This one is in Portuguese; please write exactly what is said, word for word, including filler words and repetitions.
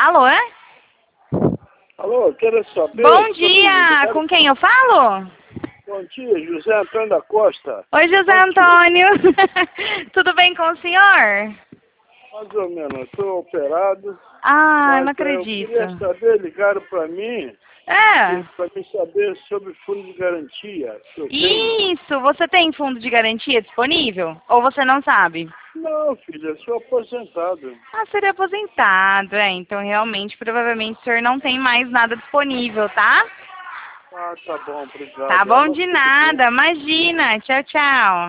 Alô? Alô, quero saber... Bom dia, quero... com quem eu falo? Bom dia, José Antônio da Costa. Oi, José Bom Antônio. Tudo bem com o senhor? Mais ou menos, estou operado. Ah, não mas, acredito. Eu queria saber, ligaram para mim, É. para me saber sobre fundo de garantia. Que eu Isso, tenho. você tem fundo de garantia disponível? Ou você não sabe? Não, filha, eu sou aposentado. Ah, seria aposentado, é. Então, realmente, provavelmente o senhor não tem mais nada disponível, tá? Ah, tá bom, obrigado. Tá bom Ela de tudo bem. nada, imagina. Tchau, tchau.